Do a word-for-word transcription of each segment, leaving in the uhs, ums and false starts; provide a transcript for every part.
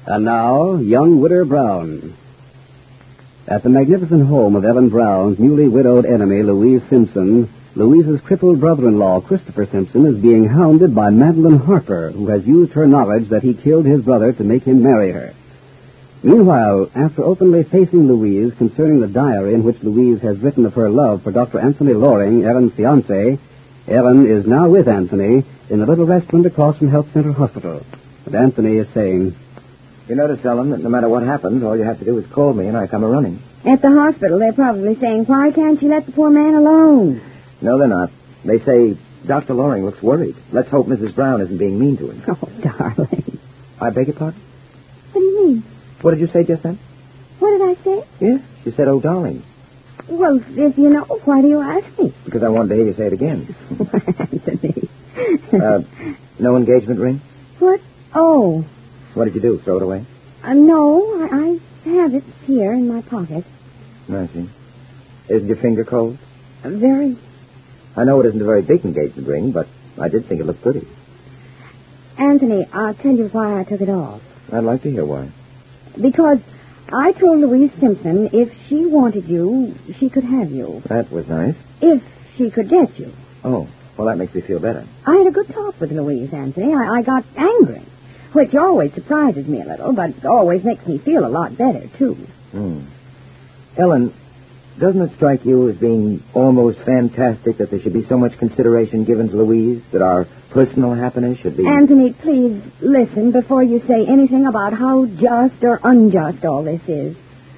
And now, young Widder Brown. At the magnificent home of Ellen Brown's newly widowed enemy, Louise Simpson, Louise's crippled brother-in-law, Christopher Simpson, is being hounded by Madeline Harper, who has used her knowledge that he killed his brother to make him marry her. Meanwhile, after openly facing Louise concerning the diary in which Louise has written of her love for Doctor Anthony Loring, Ellen's fiancé, Ellen is now with Anthony in the little restaurant across from Health Center Hospital. And Anthony is saying, You notice, Ellen, that no matter what happens, all you have to do is call me and I come a-running. At the hospital, they're probably saying, why can't you let the poor man alone? No, they're not. They say Doctor Loring looks worried. Let's hope Missus Brown isn't being mean to him. Oh, darling. I beg your pardon? What do you mean? What did you say just then? What did I say? Yes, you said, oh, darling. Well, if you know, why do you ask me? Because I wanted to hear you say it again. Anthony. uh, no engagement ring? What? Oh. What did you do, throw it away? Uh, no, I, I have it here in my pocket. I see. Isn't your finger cold? Uh, very. I know it isn't a very big engagement ring, but I did think it looked pretty. Anthony, I'll tell you why I took it off. I'd like to hear why. Because I told Louise Simpson if she wanted you, she could have you. That was nice. If she could get you. Oh, well, that makes me feel better. I had a good talk with Louise, Anthony. I, I got angry, which always surprises me a little, but always makes me feel a lot better, too. Hmm. Ellen, doesn't it strike you as being almost fantastic that there should be so much consideration given to Louise, that our personal happiness should be... Anthony, please listen before you say anything about how just or unjust all this is.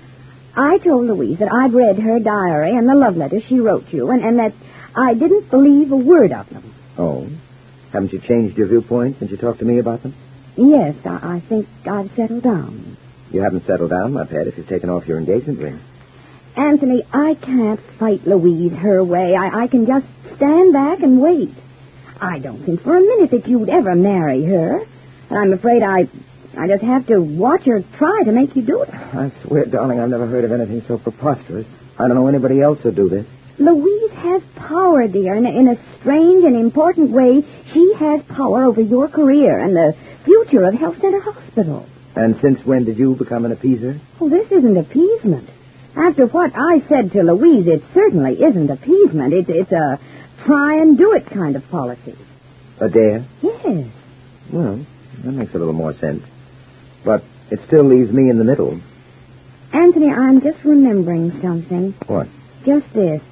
I told Louise that I'd read her diary and the love letters she wrote you, and, and that I didn't believe a word of them. Oh? Haven't you changed your viewpoint since you talked to me about them? Yes, I, I think I've settled down. You haven't settled down, my pet, if you've taken off your engagement ring. Anthony, I can't fight Louise her way. I, I can just stand back and wait. I don't think for a minute that you'd ever marry her. And I'm afraid I I just have to watch her try to make you do it. I swear, darling, I've never heard of anything so preposterous. I don't know anybody else who'd do this. Louise has power, dear. In a, in a strange and important way, she has power over your career and the future of Health Center Hospital. And since when did you become an appeaser? Well, this isn't appeasement. After what I said to Louise, it certainly isn't appeasement. It's, it's a try-and-do-it kind of policy. A dare? Yes. Well, that makes a little more sense. But it still leaves me in the middle. Anthony, I'm just remembering something. What? Just this.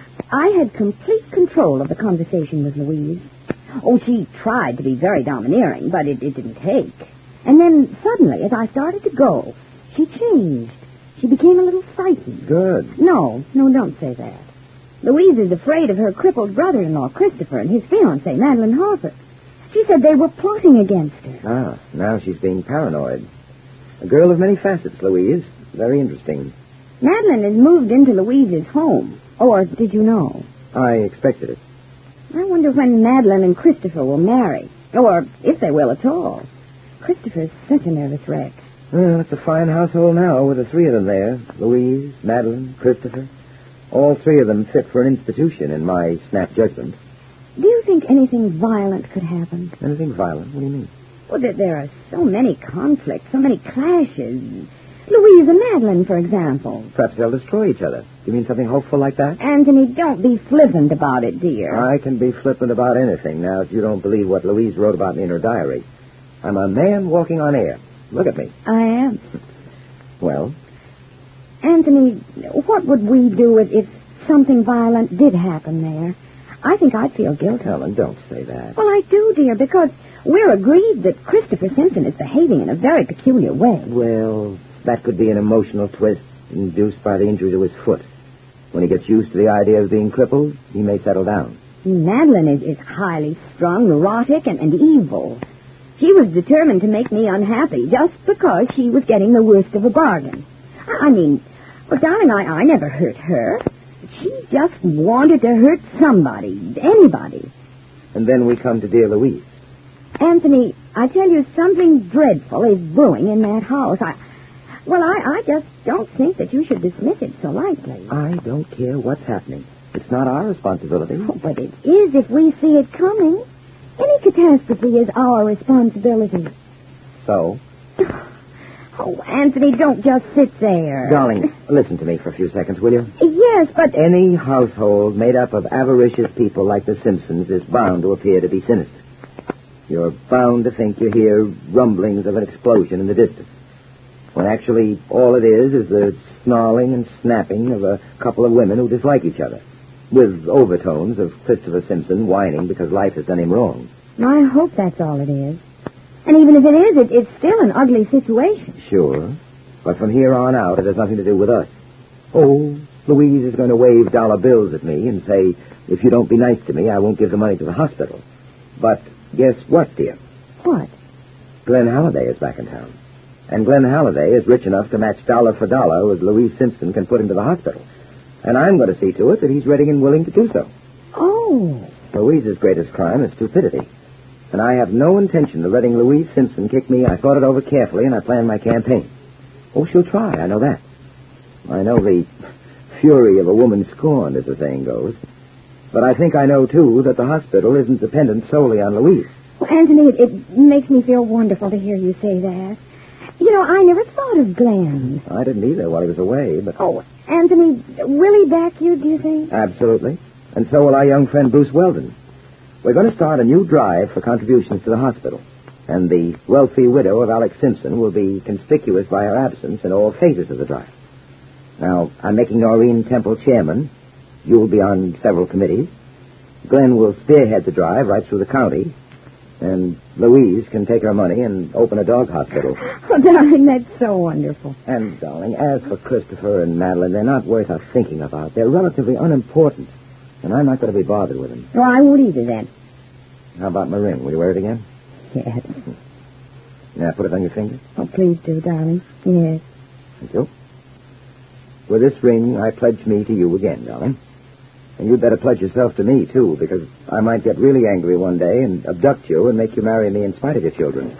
I had complete control of the conversation with Louise. Oh, she tried to be very domineering, but it, it didn't take. And then suddenly, as I started to go, she changed. She became a little frightened. Good. No, no, don't say that. Louise is afraid of her crippled brother-in-law, Christopher, and his fiancée, Madeline Harper. She said they were plotting against her. Ah, now she's being paranoid. A girl of many facets, Louise. Very interesting. Madeline has moved into Louise's home. Or did you know? I expected it. I wonder when Madeline and Christopher will marry. Or if they will at all. Christopher's such a nervous wreck. Well, it's a fine household now with the three of them there. Louise, Madeline, Christopher. All three of them fit for an institution in my snap judgment. Do you think anything violent could happen? Anything violent? What do you mean? Well, that there are so many conflicts, so many clashes. Louise and Madeline, for example. Perhaps they'll destroy each other. You mean something hopeful like that? Anthony, don't be flippant about it, dear. I can be flippant about anything now if you don't believe what Louise wrote about me in her diary. I'm a man walking on air. Look at me. I am. Well? Anthony, what would we do if, if something violent did happen there? I think I'd feel guilty. Helen, don't say that. Well, I do, dear, because we're agreed that Christopher Simpson is behaving in a very peculiar way. Well, that could be an emotional twist induced by the injury to his foot. When he gets used to the idea of being crippled, he may settle down. Madeline is, is highly strung, neurotic, and, and evil. She was determined to make me unhappy just because she was getting the worst of a bargain. I, I mean, well, darling, I, I never hurt her. She just wanted to hurt somebody, anybody. And then we come to dear Louise. Anthony, I tell you, something dreadful is brewing in that house. I, well, I, I just don't think that you should dismiss it so lightly. I don't care what's happening. It's not our responsibility. Oh, but it is if we see it coming. Any catastrophe is our responsibility. So? Oh, Anthony, don't just sit there. Darling, listen to me for a few seconds, will you? Yes, but... Any household made up of avaricious people like the Simpsons is bound to appear to be sinister. You're bound to think you hear rumblings of an explosion in the distance, when actually all it is is the snarling and snapping of a couple of women who dislike each other, with overtones of Christopher Simpson whining because life has done him wrong. I hope that's all it is. And even if it is, it, it's still an ugly situation. Sure, but from here on out, it has nothing to do with us. Oh, Louise is going to wave dollar bills at me and say, if you don't be nice to me, I won't give the money to the hospital. But guess what, dear? What? Glenn Halliday is back in town. And Glenn Halliday is rich enough to match dollar for dollar with Louise Simpson can put him to the hospital. And I'm going to see to it that he's ready and willing to do so. Oh. Louise's greatest crime is stupidity. And I have no intention of letting Louise Simpson kick me. I thought it over carefully, and I planned my campaign. Oh, she'll try, I know that. I know the fury of a woman scorned, as the saying goes. But I think I know, too, that the hospital isn't dependent solely on Louise. Well, Anthony, it, it makes me feel wonderful to hear you say that. You know, I never thought of Glenn. I didn't either while he was away, but... Oh, Anthony, will he back you, do you think? Absolutely. And so will our young friend Bruce Weldon. We're going to start a new drive for contributions to the hospital. And the wealthy widow of Alex Simpson will be conspicuous by her absence in all phases of the drive. Now, I'm making Noreen Temple chairman. You'll be on several committees. Glenn will spearhead the drive right through the county. And Louise can take her money and open a dog hospital. Oh, darling, that's so wonderful. And, darling, as for Christopher and Madeline, they're not worth our thinking about. They're relatively unimportant. And I'm not going to be bothered with them. Well, I won't either, then. How about my ring? Will you wear it again? Yes. Now, put it on your finger. Oh, please do, darling. Yes. Thank you. With this ring, I pledge me to you again, darling. And you'd better pledge yourself to me, too, because I might get really angry one day and abduct you and make you marry me in spite of your children.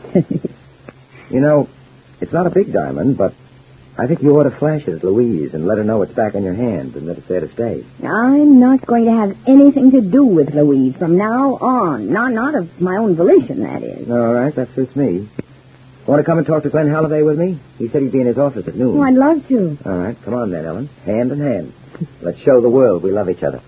You know, it's not a big diamond, but I think you ought to flash it at Louise and let her know it's back on your hand and that it's there to stay. I'm not going to have anything to do with Louise from now on. Not, not of my own volition, that is. All right, that suits me. Want to come and talk to Glenn Halliday with me? He said he'd be in his office at noon. Oh, I'd love to. All right, come on then, Ellen. Hand in hand. Let's show the world we love each other.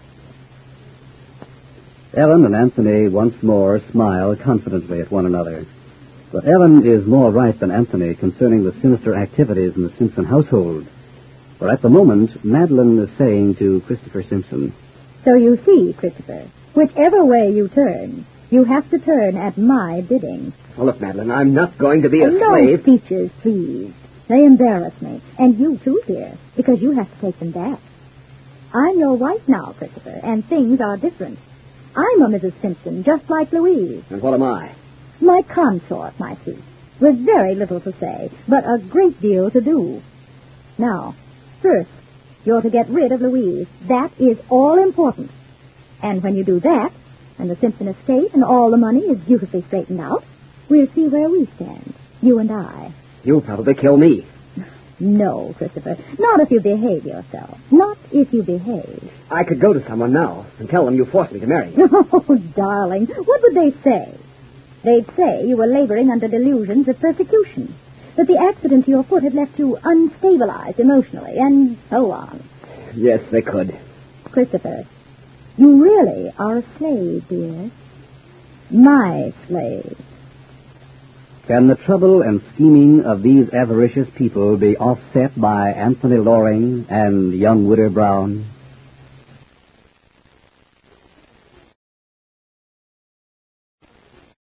Ellen and Anthony once more smile confidently at one another. But Ellen is more right than Anthony concerning the sinister activities in the Simpson household. For at the moment, Madeline is saying to Christopher Simpson, So you see, Christopher, whichever way you turn, you have to turn at my bidding. Oh, look, Madeline, I'm not going to be a Oh, no slave. speeches, please. They embarrass me. And you, too, dear, because you have to take them back. I'm your wife now, Christopher, and things are different. I'm a Missus Simpson, just like Louise. And what am I? My consort, my sweet, with very little to say, but a great deal to do. Now, first, you're to get rid of Louise. That is all important. And when you do that, and the Simpson estate and all the money is beautifully straightened out, we'll see where we stand, you and I. You'll probably kill me. No, Christopher, not if you behave yourself. Not if you behave. I could go to someone now and tell them you forced me to marry you. Oh, darling, what would they say? They'd say you were laboring under delusions of persecution, that the accident to your foot had left you unstabilized emotionally, and so on. Yes, they could. Christopher, you really are a slave, dear. My slave. Can the trouble and scheming of these avaricious people be offset by Anthony Loring and young Widow Brown?